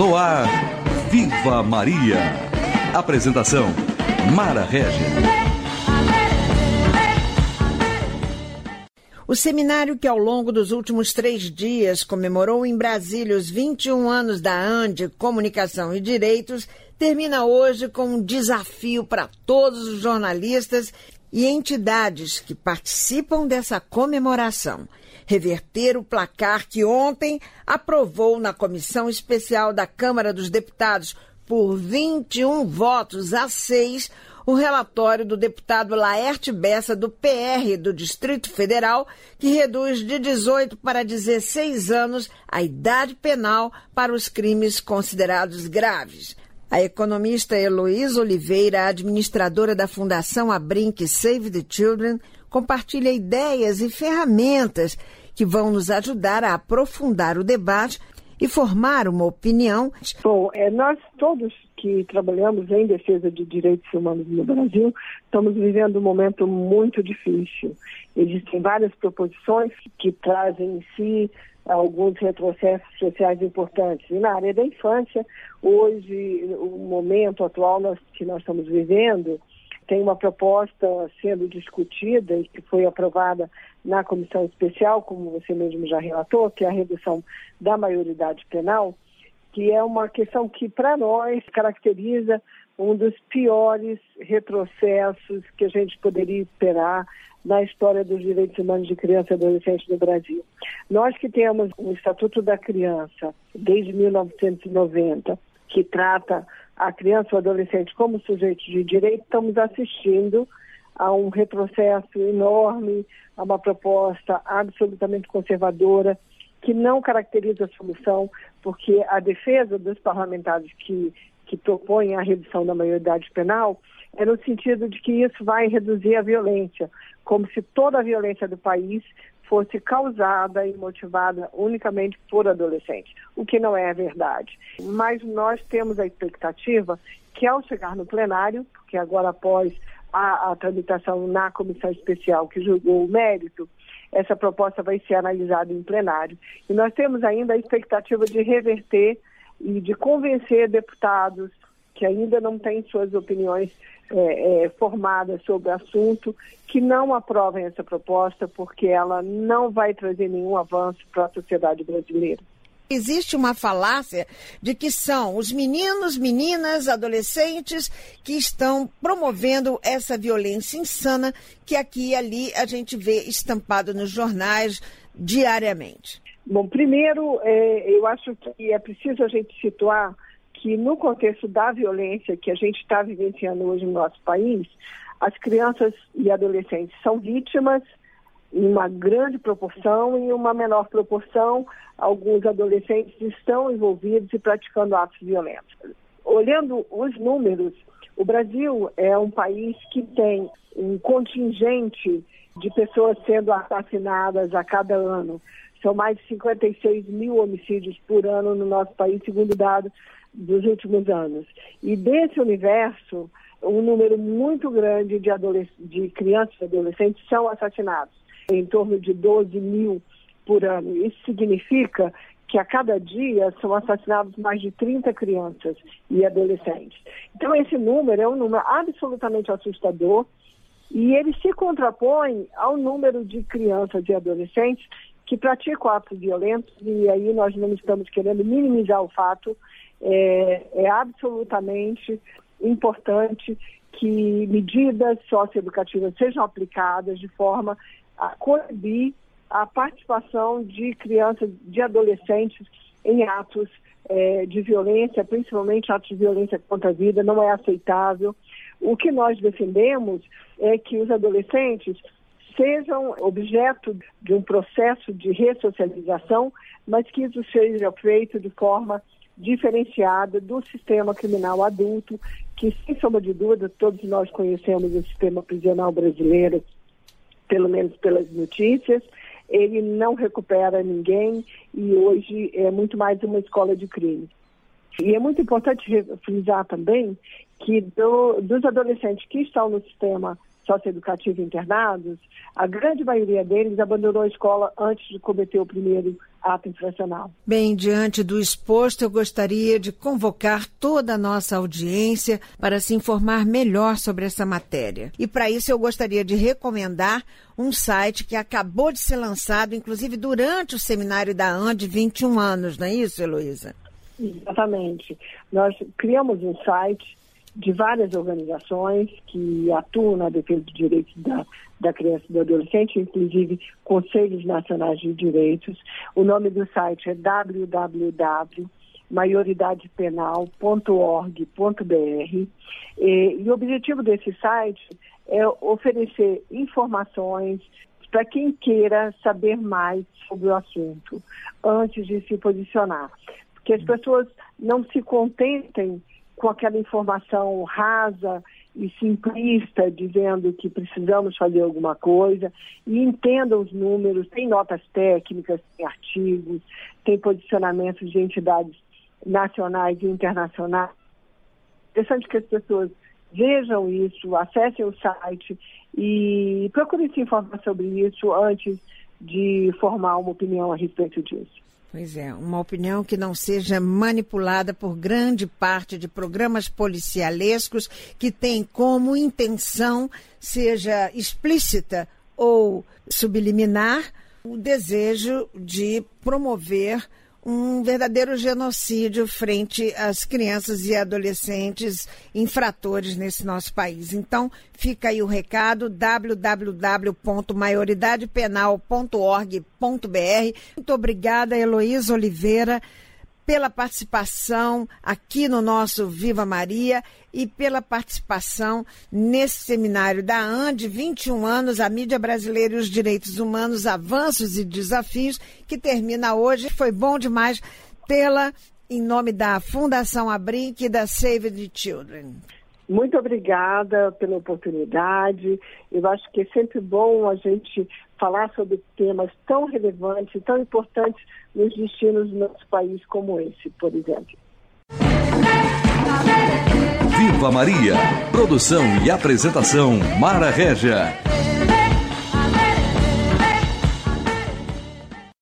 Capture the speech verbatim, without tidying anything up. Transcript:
No ar, Viva Maria. Apresentação, Mara Regis. O seminário que ao longo dos últimos três dias comemorou em Brasília os vinte e um anos da A N D, Comunicação e Direitos, termina hoje com um desafio para todos os jornalistas e entidades que participam dessa comemoração. Reverter o placar que ontem aprovou na Comissão Especial da Câmara dos Deputados por vinte e um votos a seis o relatório do deputado Laerte Bessa, do P R do Distrito Federal, que reduz de dezoito para dezesseis anos a idade penal para os crimes considerados graves. A economista Heloísa Oliveira, administradora da Fundação Abrinq Save the Children, compartilha ideias e ferramentas que vão nos ajudar a aprofundar o debate e formar uma opinião. Bom, é, nós todos que trabalhamos em defesa de direitos humanos no Brasil estamos vivendo um momento muito difícil. Existem várias proposições que trazem em si alguns retrocessos sociais importantes. E na área da infância, hoje, o momento atual nós, que nós estamos vivendo, tem uma proposta sendo discutida e que foi aprovada na Comissão Especial, como você mesmo já relatou, que é a redução da maioridade penal, que é uma questão que, para nós, caracteriza um dos piores retrocessos que a gente poderia esperar na história dos direitos humanos de criança e adolescente no Brasil. Nós que temos o Estatuto da Criança desde mil novecentos e noventa, que trata a criança ou adolescente como sujeito de direito, estamos assistindo a um retrocesso enorme, a uma proposta absolutamente conservadora, que não caracteriza a solução, porque a defesa dos parlamentares que, que propõem a redução da maioridade penal é no sentido de que isso vai reduzir a violência, como se toda a violência do país fosse causada e motivada unicamente por adolescentes, o que não é a verdade. Mas nós temos a expectativa que ao chegar no plenário, porque agora após a, a tramitação na comissão especial que julgou o mérito, essa proposta vai ser analisada em plenário. E nós temos ainda a expectativa de reverter e de convencer deputados que ainda não têm suas opiniões é, é, formadas sobre o assunto, que não aprovem essa proposta, porque ela não vai trazer nenhum avanço para a sociedade brasileira. Existe uma falácia de que são os meninos, meninas, adolescentes que estão promovendo essa violência insana que aqui e ali a gente vê estampado nos jornais diariamente. Bom, primeiro, é, eu acho que é preciso a gente situar que no contexto da violência que a gente está vivenciando hoje no nosso país, as crianças e adolescentes são vítimas em uma grande proporção, e em uma menor proporção, alguns adolescentes estão envolvidos e praticando atos violentos. Olhando os números, o Brasil é um país que tem um contingente de pessoas sendo assassinadas a cada ano. São mais de cinquenta e seis mil homicídios por ano no nosso país, segundo dados dos últimos anos. E desse universo, um número muito grande de, adolesc- de crianças e adolescentes são assassinados, em torno de doze mil por ano. Isso significa que a cada dia são assassinados mais de trinta crianças e adolescentes. Então esse número é um número absolutamente assustador e ele se contrapõe ao número de crianças e adolescentes que praticam atos violentos, e aí nós não estamos querendo minimizar o fato. É, é absolutamente importante que medidas socioeducativas sejam aplicadas de forma a coibir a participação de crianças, de adolescentes em atos é, de violência, principalmente atos de violência contra a vida. Não é aceitável. O que nós defendemos é que os adolescentes sejam objeto de um processo de ressocialização, mas que isso seja feito de forma diferenciada do sistema criminal adulto, que, sem sombra de dúvida, todos nós conhecemos o sistema prisional brasileiro, pelo menos pelas notícias. Ele não recupera ninguém e hoje é muito mais uma escola de crime. E é muito importante frisar também que do, dos adolescentes que estão no sistema socioeducativa internados, a grande maioria deles abandonou a escola antes de cometer o primeiro ato infracional. Bem, diante do exposto, eu gostaria de convocar toda a nossa audiência para se informar melhor sobre essa matéria. E para isso eu gostaria de recomendar um site que acabou de ser lançado, inclusive durante o seminário da A N D, vinte e um anos, não é isso, Heloísa? Exatamente. Nós criamos um site de várias organizações que atuam na defesa dos direitos da, da criança e do adolescente, inclusive Conselhos Nacionais de Direitos. O nome do site é w w w ponto maioridade penal ponto org ponto b r e, e o objetivo desse site é oferecer informações para quem queira saber mais sobre o assunto antes de se posicionar. Que as pessoas não se contentem com aquela informação rasa e simplista, dizendo que precisamos fazer alguma coisa, e entendam os números, tem notas técnicas, tem artigos, tem posicionamentos de entidades nacionais e internacionais. É interessante que as pessoas vejam isso, acessem o site e procurem se informar sobre isso antes de formar uma opinião a respeito disso. Pois é, uma opinião que não seja manipulada por grande parte de programas policialescos que tem como intenção, seja explícita ou subliminar, o desejo de promover um verdadeiro genocídio frente às crianças e adolescentes infratores nesse nosso país. Então, fica aí o recado, w w w ponto maioridade penal ponto org ponto b r. Muito obrigada, Heloísa Oliveira, pela participação aqui no nosso Viva Maria e pela participação nesse seminário da A N D, vinte e um anos, a mídia brasileira e os direitos humanos, avanços e desafios, que termina hoje. Foi bom demais tê-la em nome da Fundação Abric e da Save the Children. Muito obrigada pela oportunidade. Eu acho que é sempre bom a gente falar sobre temas tão relevantes e tão importantes nos destinos do nosso país como esse, por exemplo. Viva Maria! Produção e apresentação Mara Régia.